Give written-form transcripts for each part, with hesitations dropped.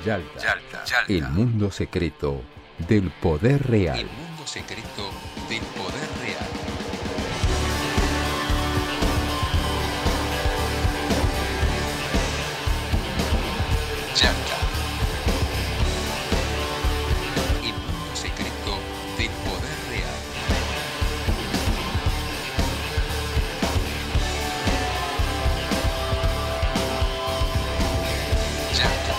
Yalta, el mundo secreto del poder real. El mundo secreto del poder real. Yalta. El mundo secreto del poder real. Yalta.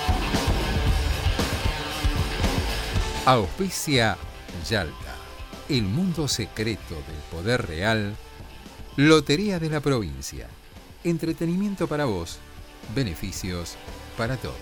Auspicia Yalta, el mundo secreto del poder real. Lotería de la provincia. Entretenimiento para vos, beneficios para todos.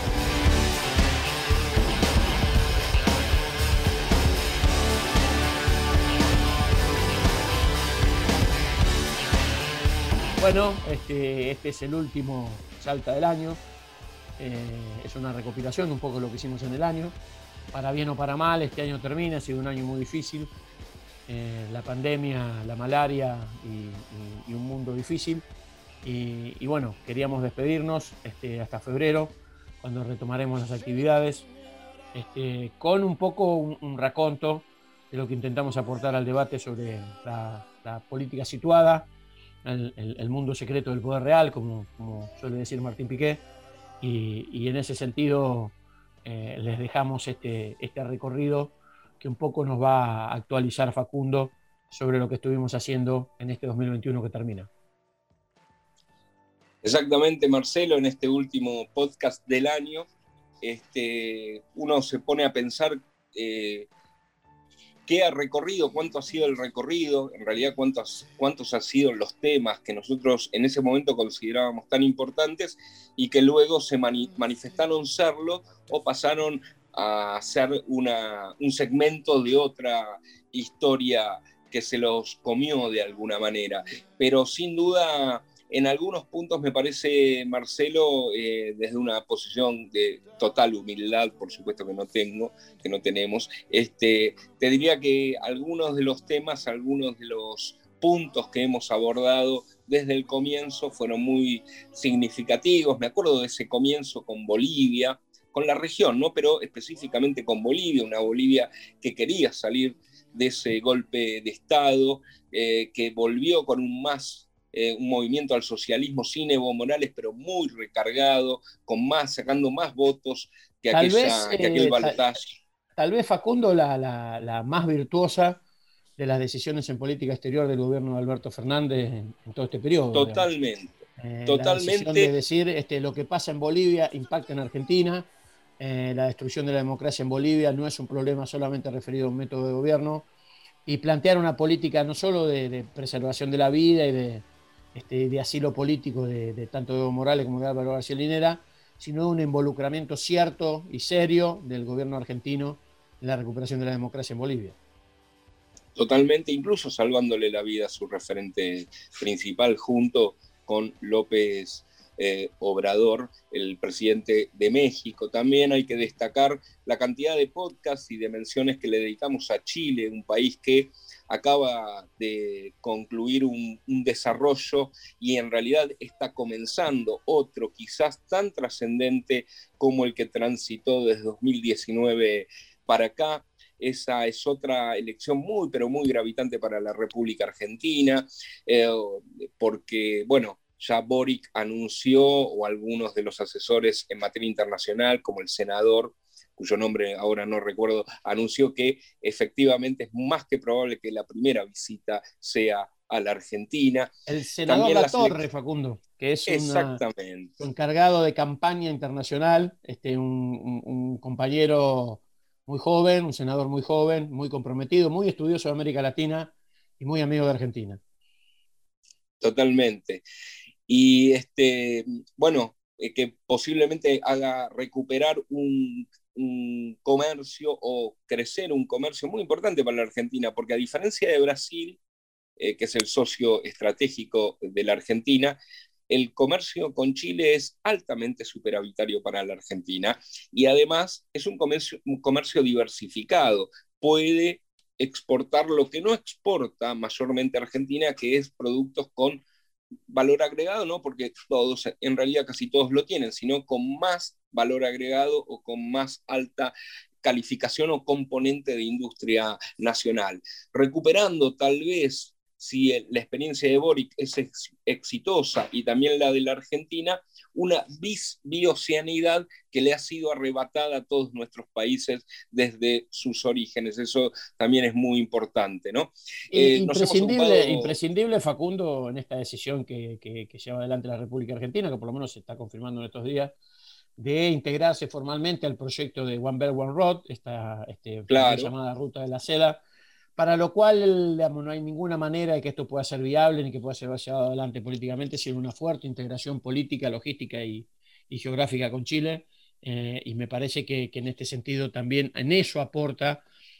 Bueno, este es el último Yalta del año. Es una recopilación de un poco lo que hicimos en el año. Para bien o para mal, este año termina, ha sido un año muy difícil. La pandemia, la malaria y un mundo difícil. Y bueno, queríamos despedirnos hasta febrero, cuando retomaremos las actividades, con un poco un raconto de lo que intentamos aportar al debate sobre la política situada, el mundo secreto del poder real, como suele decir Martín Piqué, y en ese sentido les dejamos este recorrido que un poco nos va a actualizar Facundo sobre lo que estuvimos haciendo en este 2021 que termina. Exactamente, Marcelo, en este último podcast del año, uno se pone a pensar qué ha recorrido, cuánto ha sido el recorrido, en realidad cuántos han sido los temas que nosotros en ese momento considerábamos tan importantes y que luego se manifestaron serlo o pasaron a ser un segmento de otra historia que se los comió de alguna manera. Pero sin duda, en algunos puntos me parece, Marcelo, desde una posición de total humildad, por supuesto que no tenemos, te diría que algunos de los temas, algunos de los puntos que hemos abordado desde el comienzo fueron muy significativos. Me acuerdo de ese comienzo con Bolivia, con la región, ¿no? Pero específicamente con Bolivia, una Bolivia que quería salir de ese golpe de Estado, que volvió con un movimiento al socialismo sin Evo Morales, pero muy recargado, sacando más votos que aquel balotaje. Tal vez, Facundo, la más virtuosa de las decisiones en política exterior del gobierno de Alberto Fernández en todo este periodo. Totalmente. La decisión de decir lo que pasa en Bolivia impacta en Argentina. La destrucción de la democracia en Bolivia no es un problema solamente referido a un método de gobierno, y plantear una política no solo de preservación de la vida y de asilo político de tanto Evo Morales como de Álvaro García Linera, sino de un involucramiento cierto y serio del gobierno argentino en la recuperación de la democracia en Bolivia. Totalmente, incluso salvándole la vida a su referente principal junto con López Obrador, el presidente de México. También hay que destacar la cantidad de podcasts y de menciones que le dedicamos a Chile, un país que acaba de concluir un desarrollo y en realidad está comenzando otro, quizás tan trascendente como el que transitó desde 2019 para acá. Esa es otra elección muy, pero muy gravitante para la República Argentina, porque, bueno, ya Boric anunció, o algunos de los asesores en materia internacional, como el senador, cuyo nombre ahora no recuerdo, anunció que efectivamente es más que probable que la primera visita sea a la Argentina. El senador Latorre, Facundo, que es exactamente un encargado de campaña internacional, un compañero muy joven, un senador muy joven, muy comprometido, muy estudioso de América Latina y muy amigo de Argentina. Totalmente. Y bueno, que posiblemente haga recuperar un comercio o crecer un comercio muy importante para la Argentina, porque a diferencia de Brasil, que es el socio estratégico de la Argentina, el comercio con Chile es altamente superavitario para la Argentina y además es un comercio diversificado. Puede exportar lo que no exporta mayormente Argentina, que es productos con valor agregado, no porque todos, en realidad casi todos lo tienen, sino con más valor agregado o con más alta calificación o componente de industria nacional. Recuperando tal vez, si la experiencia de Boric es exitosa y también la de la Argentina, una bioceanidad que le ha sido arrebatada a todos nuestros países desde sus orígenes. Eso también es muy importante, ¿no? Imprescindible, Facundo, en esta decisión que lleva adelante la República Argentina, que por lo menos se está confirmando en estos días, de integrarse formalmente al proyecto de One Belt, One Road, esta claro, llamada Ruta de la Seda, para lo cual, digamos, no hay ninguna manera de que esto pueda ser viable ni que pueda ser llevado adelante políticamente sin una fuerte integración política, logística y geográfica con Chile. Y me parece que en este sentido también en eso aporta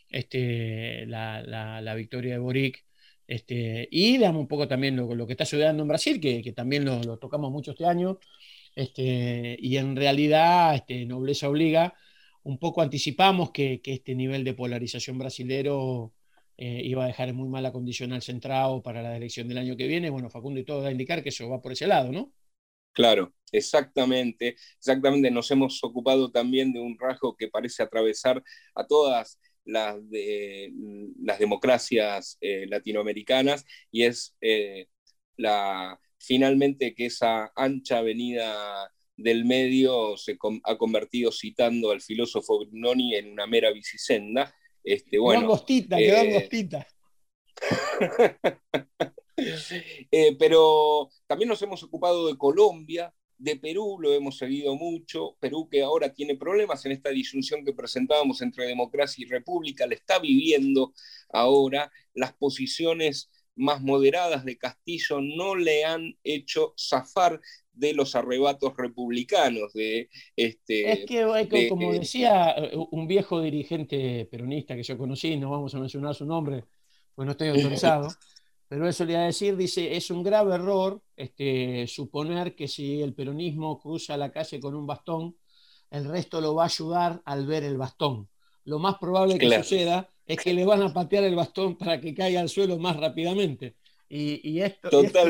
la victoria de Boric. Y digamos, un poco también lo que está sucediendo en Brasil, que también lo tocamos mucho este año. Y en realidad, nobleza obliga, un poco anticipamos que este nivel de polarización brasilero iba a dejar en muy mala condición al centrado para la elección del año que viene. Bueno, Facundo y todo va a indicar que eso va por ese lado, ¿no? Claro, exactamente. Nos hemos ocupado también de un rasgo que parece atravesar a todas las democracias latinoamericanas, y es finalmente que esa ancha avenida del medio ha convertido, citando al filósofo Brignoni, en una mera bicisenda. Quedó angostita. Pero también nos hemos ocupado de Colombia, de Perú lo hemos seguido mucho. Perú, que ahora tiene problemas en esta disyunción que presentábamos entre democracia y república, le está viviendo ahora. Las posiciones más moderadas de Castillo no le han hecho zafar de los arrebatos republicanos. Como decía un viejo dirigente peronista que yo conocí, no vamos a mencionar su nombre, pues no estoy autorizado, pero él solía decir, dice, es un grave error suponer que si el peronismo cruza la calle con un bastón, el resto lo va a ayudar al ver el bastón. Lo más probable que suceda es que le van a patear el bastón para que caiga al suelo más rápidamente. Y esto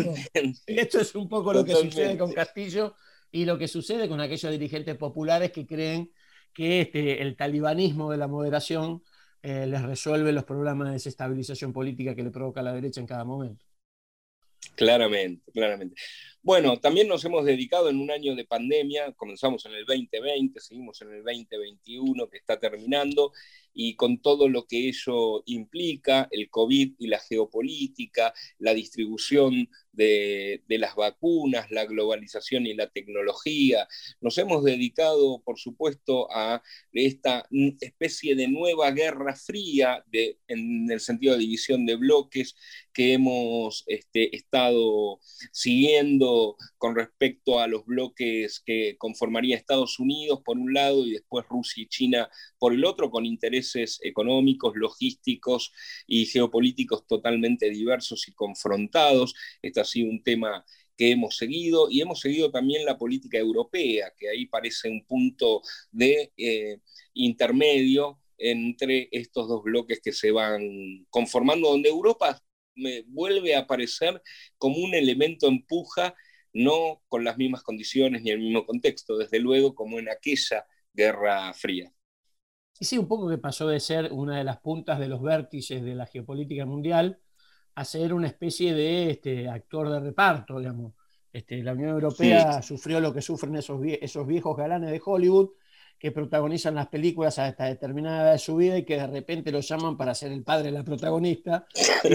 es un poco lo que sucede con Castillo y lo que sucede con aquellos dirigentes populares que creen que el talibanismo de la moderación les resuelve los problemas de desestabilización política que le provoca la derecha en cada momento. Claramente. Bueno, también nos hemos dedicado en un año de pandemia, comenzamos en el 2020, seguimos en el 2021 que está terminando, y con todo lo que ello implica, el COVID y la geopolítica, la distribución de las vacunas, la globalización y la tecnología. Nos hemos dedicado, por supuesto, a esta especie de nueva guerra fría, en el sentido de división de bloques, que hemos estado siguiendo con respecto a los bloques que conformaría Estados Unidos por un lado y después Rusia y China por el otro, con intereses económicos, logísticos y geopolíticos totalmente diversos y confrontados. Este ha sido un tema que hemos seguido, y hemos seguido también la política europea, que ahí parece un punto de intermedio entre estos dos bloques que se van conformando, donde Europa vuelve a aparecer como un elemento empuja, no con las mismas condiciones ni el mismo contexto, desde luego, como en aquella Guerra Fría. Y sí, un poco que pasó de ser una de las puntas de los vértices de la geopolítica mundial a ser una especie de actor de reparto, digamos. La Unión Europea sufrió lo que sufren esos viejos galanes de Hollywood que protagonizan las películas hasta determinada edad de su vida y que de repente lo llaman para ser el padre de la protagonista.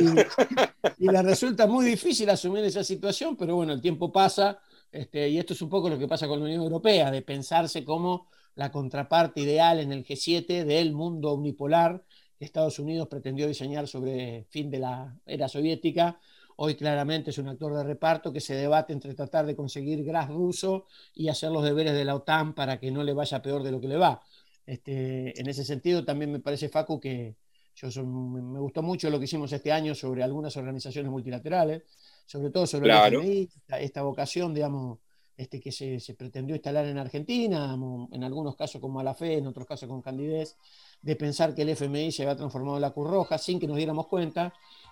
Y le resulta muy difícil asumir esa situación, pero bueno, el tiempo pasa, y esto es un poco lo que pasa con la Unión Europea, de pensarse como la contraparte ideal en el G7 del mundo unipolar que Estados Unidos pretendió diseñar sobre el fin de la era soviética. Hoy claramente es un actor de reparto que se debate entre tratar de conseguir gas ruso y hacer los deberes de la OTAN para que no le vaya peor de lo que le va. En ese sentido también me parece, Facu, que me gustó mucho lo que hicimos este año sobre algunas organizaciones multilaterales, sobre todo sobre el FMI, esta vocación, digamos, que se pretendió instalar en Argentina, en algunos casos con mala fe, en otros casos con candidez, de pensar que el FMI se había transformado en la Cruz Roja sin que nos diéramos cuenta,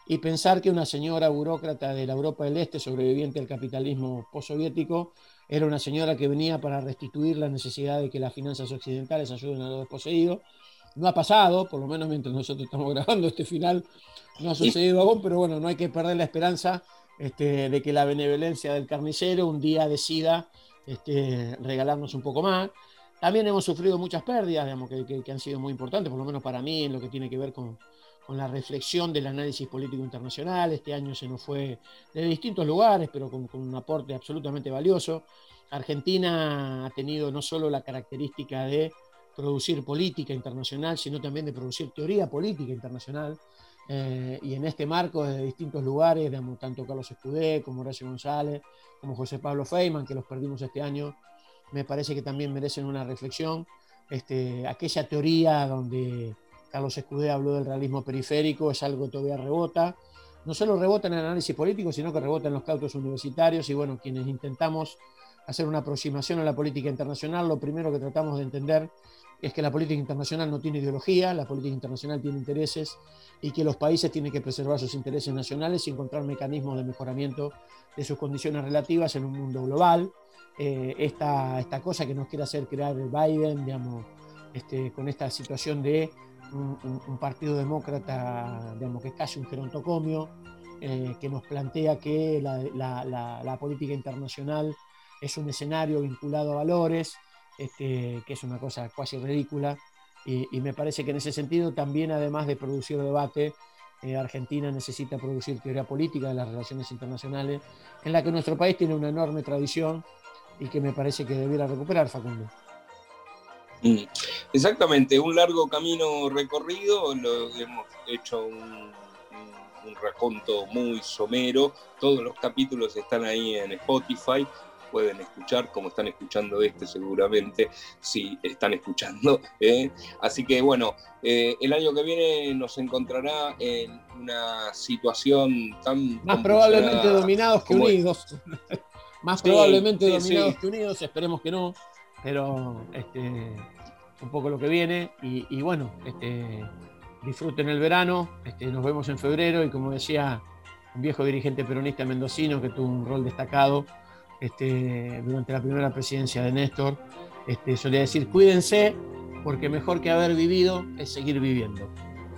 y pensar que una señora burócrata de la Europa del Este, sobreviviente al capitalismo postsoviético, era una señora que venía para restituir la necesidad de que las finanzas occidentales ayuden a los desposeídos. No ha pasado, por lo menos mientras nosotros estamos grabando este final, no ha sucedido aún, pero bueno, no hay que perder la esperanza de que la benevolencia del carnicero un día decida regalarnos un poco más. También hemos sufrido muchas pérdidas, digamos, que han sido muy importantes, por lo menos para mí, en lo que tiene que ver con la reflexión del análisis político internacional. Este año se nos fue de distintos lugares, pero con un aporte absolutamente valioso. Argentina ha tenido no solo la característica de producir política internacional, sino también de producir teoría política internacional. Y en este marco, desde distintos lugares, digamos, tanto Carlos Escudé como Horacio González, como José Pablo Feynman, que los perdimos este año, me parece que también merecen una reflexión. Aquella teoría donde Carlos Escudé habló del realismo periférico es algo que todavía rebota. No solo rebota en el análisis político, sino que rebota en los cautos universitarios. Y bueno, quienes intentamos hacer una aproximación a la política internacional, lo primero que tratamos de entender es que la política internacional no tiene ideología, la política internacional tiene intereses y que los países tienen que preservar sus intereses nacionales y encontrar mecanismos de mejoramiento de sus condiciones relativas en un mundo global. Esta cosa que nos quiere hacer crear Biden, digamos, con esta situación de un partido demócrata, digamos, que es casi un gerontocomio, que nos plantea que la política internacional es un escenario vinculado a valores, que es una cosa casi ridícula, y me parece que en ese sentido también, además de producir debate, Argentina necesita producir teoría política de las relaciones internacionales, en la que nuestro país tiene una enorme tradición y que me parece que debiera recuperar, Facundo. Exactamente, un largo camino recorrido, hemos hecho un raconto muy somero, todos los capítulos están ahí en Spotify, pueden escuchar como están escuchando seguramente, si están escuchando. Así que bueno, el año que viene nos encontrará en una situación tan más probablemente dominados que unidos. Más probablemente dominados que unidos, esperemos que no, pero un poco lo que viene y bueno, disfruten el verano, nos vemos en febrero y como decía un viejo dirigente peronista mendocino que tuvo un rol destacado durante la primera presidencia de Néstor, solía decir: cuídense, porque mejor que haber vivido es seguir viviendo.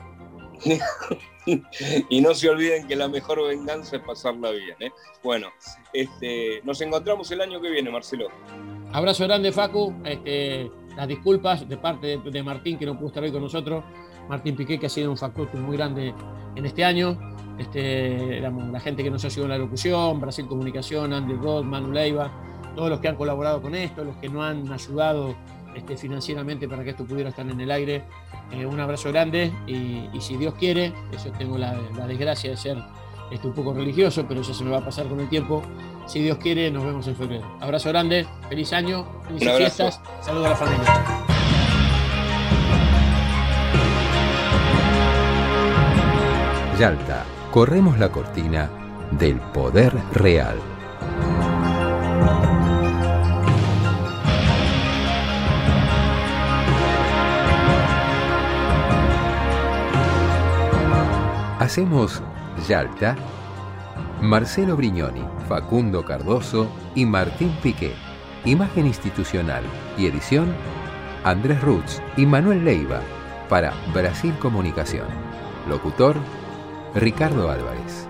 Y no se olviden que la mejor venganza es pasarla bien. Bueno, nos encontramos el año que viene, Marcelo. Abrazo grande, Facu. Las disculpas de parte de Martín, que no pudo estar hoy con nosotros. Martín Piqué, que ha sido un factor muy grande en este año. La gente que nos ha ayudado en la locución, Brasil Comunicación, Andy Roth, Manu Leiva, todos los que han colaborado con esto, los que no han ayudado financieramente para que esto pudiera estar en el aire. Un abrazo grande y si Dios quiere, yo tengo la desgracia de ser un poco religioso, pero eso se me va a pasar con el tiempo. Si Dios quiere, nos vemos en febrero. Abrazo grande, feliz año, felices fiestas, saludos a la familia. Yalta, corremos la cortina del poder real. Hacemos Yalta Marcelo Brignoni, Facundo Cardoso y Martín Piqué. Imagen institucional y edición Andrés Rutz y Manuel Leiva para Brasil Comunicación. Locutor Ricardo Álvarez.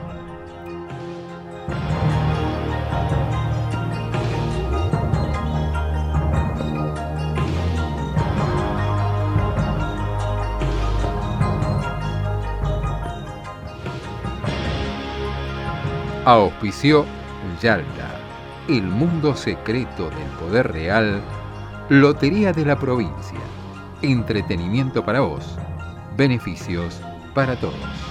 Auspició Yalta, el mundo secreto del poder real, Lotería de la Provincia, entretenimiento para vos, beneficios para todos.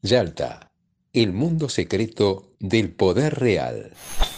Yalta, el mundo secreto del poder real.